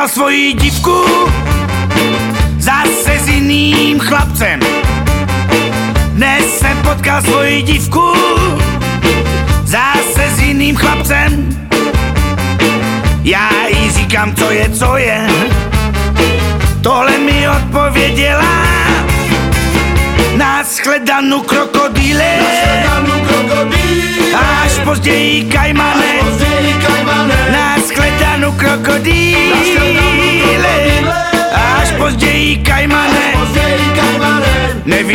potkal svoji dívku zase s jiným chlapcem. Dnes jsem potkal svoji dívku zase s jiným chlapcem. Já jí říkám, co je. Tohle mi odpověděla: nashledanou krokodýle, až později kajmane, nashledanou krokodýle, až později kajmane.